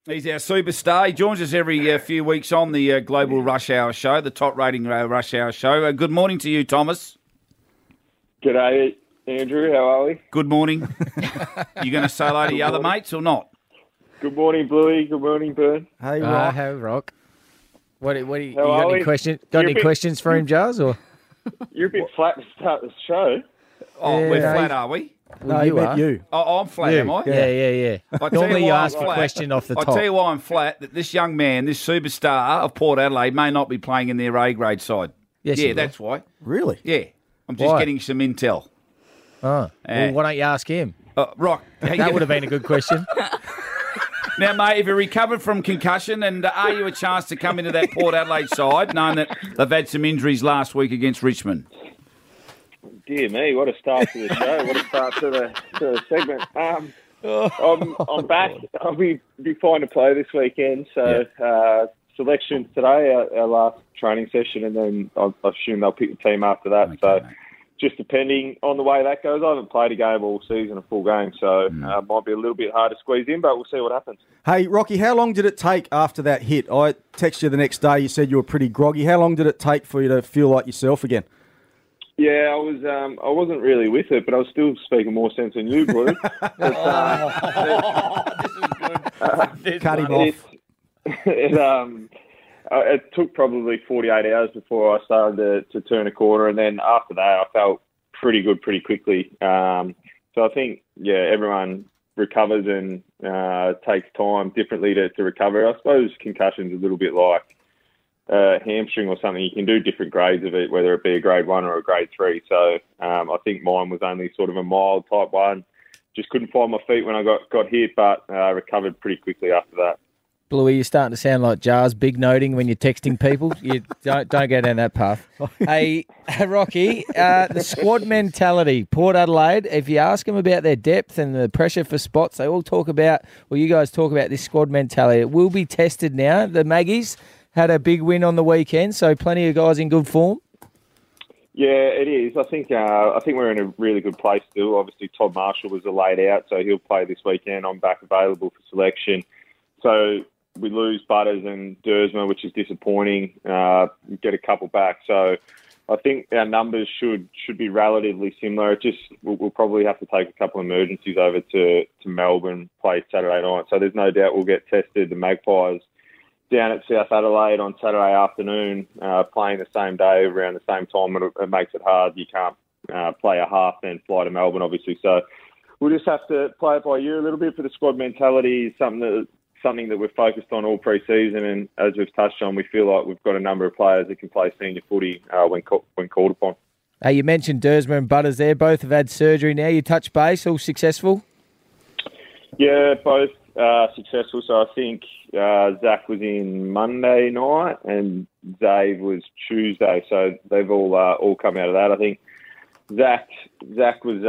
He's our superstar. He joins us every few weeks on the Global Rush Hour Show, the top rating Rush Hour Show. Good morning to you, Thomas. G'day, Andrew. How are we? Good morning. You going to say hello to your other mates or not? Good morning, Bluey. Good morning, Burn. Hey, Rock. Hey, Rock. What you How got are any we? questions? Got any questions for him, Jars? Or You're a bit flat to start the show. Oh, Yeah, we're no, flat, are we? No, you meant are. you. Oh, I'm flat, am I? Yeah. I tell Normally you you why I'm ask a flat. question off the I'll top. tell you why I'm flat, that this young man, this superstar of Port Adelaide, may not be playing in their A-grade side. Yes, he yeah, will. that's why. Really? Yeah. I'm just Why? getting some intel. Oh, well, why don't you ask him? Rock. That would have been a good question. Now, mate, have you recovered from concussion, and are you a chance to come into that Port Adelaide side, knowing that they've had some injuries last week against Richmond? Dear me, what a start to the show. What a start to the segment. I'm back. I'll be fine to play this weekend. So selections today, our last training session, and then I assume they'll pick the team after that. Okay, so mate. just depending on the way that goes. I haven't played a game all season, a full game, so might be a little bit hard to squeeze in, but we'll see what happens. Hey, Rocky, how long did it take after that hit? I texted you the next day. You said you were pretty groggy. How long did it take for you to feel like yourself again? Yeah, I was. I wasn't really with it, but I was still speaking more sense than you, Blue. This is good. Cut him off. It took probably 48 hours before I started to turn a corner, and then after that, I felt pretty good pretty quickly. So I think, everyone recovers and takes time differently to recover. I suppose concussion's a little bit like hamstring or something. You can do different grades of it, whether it be a grade 1 or a grade 3. So I think mine was only sort of a mild type 1. Just couldn't find my feet when I got hit, but recovered pretty quickly after that. Bluey, you're starting to sound like Jars, big noting when you're texting people. You don't go down that path. Hey, Rocky, the squad mentality, Port Adelaide, if you ask them about their depth and the pressure for spots, they all talk about, you guys talk about this squad mentality. It will be tested now. The Maggies had a big win on the weekend, so plenty of guys in good form. Yeah, it is. I think we're in a really good place still. Obviously, Todd Marshall was laid out, so he'll play this weekend. I'm back available for selection. So we lose Butters and Dersma, which is disappointing. Get a couple back. So I think our numbers should be relatively similar. It just we'll probably have to take a couple of emergencies over to Melbourne, play Saturday night. So there's no doubt we'll get tested. The Magpies down at South Adelaide on Saturday afternoon, playing the same day around the same time. It makes it hard. You can't play a half then fly to Melbourne, obviously. So we'll just have to play it by ear a little bit. For the squad mentality is something that we've focused on all pre-season, and as we've touched on, we feel like we've got a number of players that can play senior footy when called upon. You mentioned Dersma and Butters there. Both have had surgery now. You touch base, all successful? Yeah, both successful. So I think Zach was in Monday night and Dave was Tuesday. So they've all come out of that. I think Zach was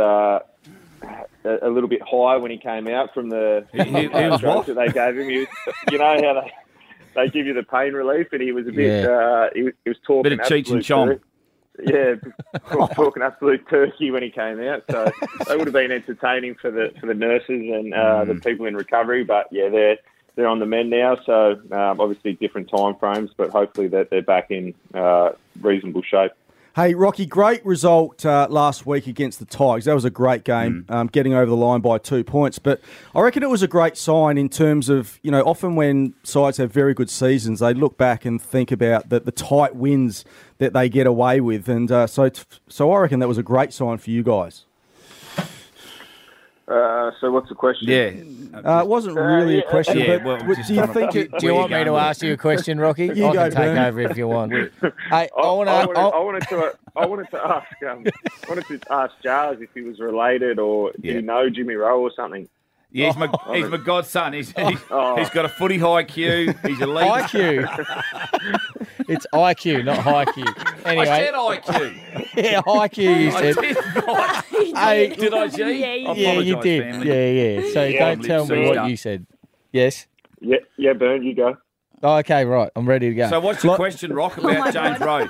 a little bit high when he came out from the drugs that they gave him. He was, you know how they give you the pain relief, and he was a bit. He was talking bit of Cheech and Chong. Yeah, talking absolute turkey when he came out. So they would have been entertaining for the nurses and the people in recovery. But yeah, they're on the mend now. So obviously different time frames, but hopefully that they're back in reasonable shape. Hey, Rocky, great result last week against the Tigers. That was a great game, getting over the line by 2 points. But I reckon it was a great sign in terms of, often when sides have very good seasons, they look back and think about the tight wins that they get away with. And so I reckon that was a great sign for you guys. So what's the question? It wasn't really a question, but do you think Do you want me to ask you a question, Rocky? You I go, can take Bernie. over if you want. I wanted to ask Jars if he was related or do you know Jimmy Rowe or something? Yeah, he's my godson. He's got a footy IQ. He's elite. IQ. It's IQ, not high Q. Anyway. I said IQ. Yeah, IQ you said. I did not. Hey, did I, G? Yeah, you did. Family. Yeah. So don't tell me what you said. Yes? Yeah, Bern, you go. Oh, okay, right. I'm ready to go. So what's your question, Rock, about James Rowe?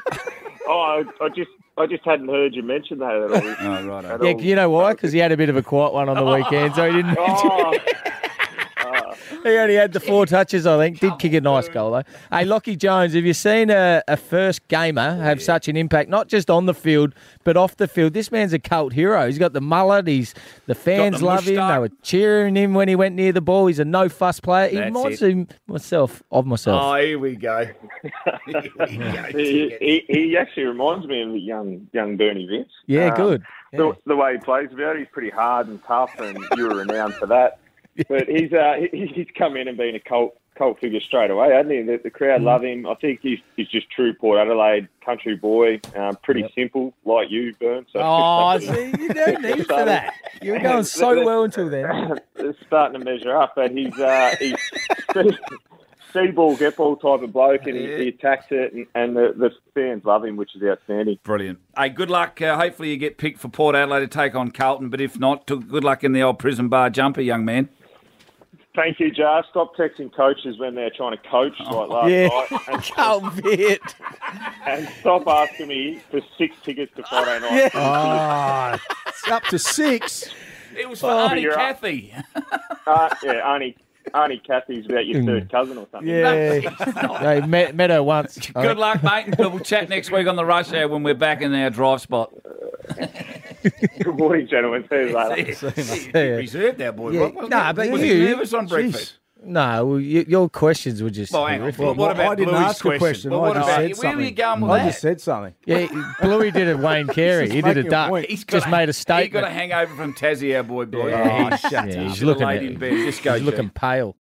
I just hadn't heard you mention that at all. Oh, right. Yeah, you know why? Because he had a bit of a quiet one on the weekend, so he didn't mention it. He only had the 4 touches, I think. Did kick a nice goal, though. Hey, Lockie Jones, have you seen a first gamer have such an impact, not just on the field, but off the field? This man's a cult hero. He's got the mullet. The fans love him. They were cheering him when he went near the ball. He's a no-fuss player. He reminds him myself. Oh, here we go. He actually reminds me of young Bernie Vince. Yeah, good. Yeah. The way he plays about it, he's pretty hard and tough, and you were renowned for that. But he's come in and been a cult figure straight away, hasn't he? The crowd love him. I think he's just true Port Adelaide country boy. Pretty simple, like you, Bern. So see, you don't need for that. You were going so well until then. It's starting to measure up, but he's see ball, get ball type of bloke, and he attacks it, and the fans love him, which is outstanding. Brilliant. Hey, good luck. Hopefully you get picked for Port Adelaide to take on Carlton, but if not, good luck in the old prison bar jumper, young man. Thank you, Jar. Stop texting coaches when they're trying to coach like last night. And Carlton bit. And stop asking me for 6 tickets to Friday night. Oh, it's up to 6. It was for Auntie Kathy. Auntie Kathy's about your third cousin or something. Yeah. Hey, met her once. Good luck, mate. And we'll chat next week on the Rush Hour when we're back in our drive spot. Good morning, gentlemen. See you later. You reserved that boy. Yeah. Nah, but was he nervous on breakfast? No, well, your questions were just horrific. Well, what about I didn't Bluey's ask a question. Well, I just said where were you something. going with I that? just said something. Yeah, Bluey did a Wayne Carey. He did a making a duck. point. He's just made a statement. He got a hangover from Tassie, our boy. Yeah, He's he's looking looking late in bed. Just go, he's looking pale.